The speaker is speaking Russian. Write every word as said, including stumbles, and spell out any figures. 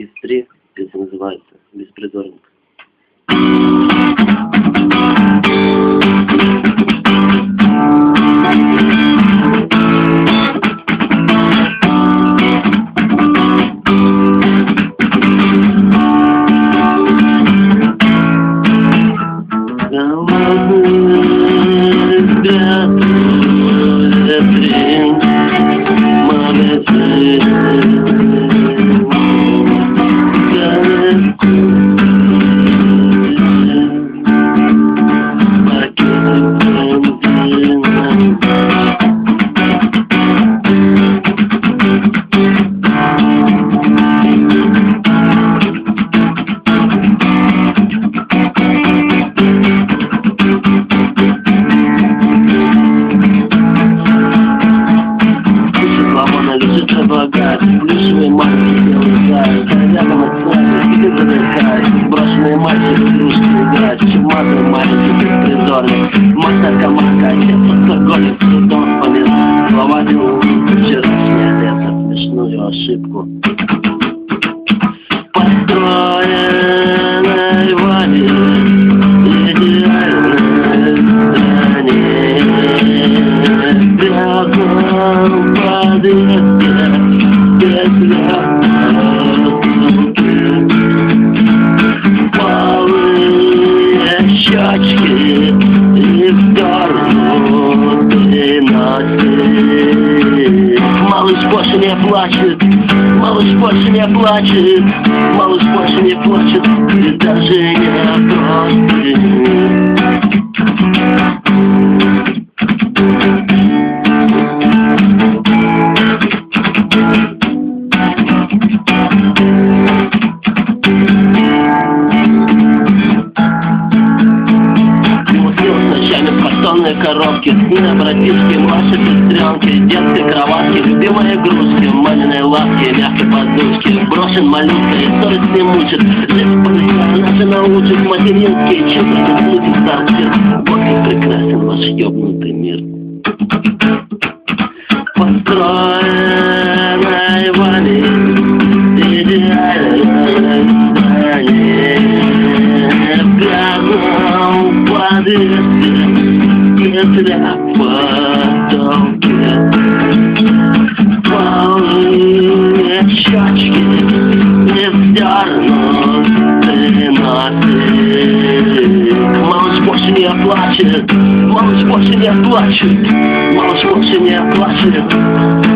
из три, песня называется «Беспризорник». Плюшевые мальчики белый заяц, рядом от славы, тебе завлекает. Брошенные мальчики в игрушки играют, чумазый маленький беспризорник. Мать наркоманка, отец алкоголик, судом вспоминает слова делают вчерашнее лето, смешную ошибку. Построенной воде идеальное здание, в грязном подъезде. Малые щечки и в сторону переносит. Малыш больше не плачет, малыш больше не плачет, малыш больше не плачет, и даже не просит. Коробки, на братишке, Маши, сестренки, детской кроватки, любимые игрушки, маминой лапки, мягкой подушки. Брошен малютка и совесть не мучит. Жить полетела, наша научит материнские чувства, люди старцы. Вот как прекрасен ваш ёбнутый мир. Построенной вами идеальное здание, в грязном подъезде. Если в потолке полные щечки не вздернут тринадцать. Малыш больше не плачет, малыш больше не плачет, малыш больше не плачет.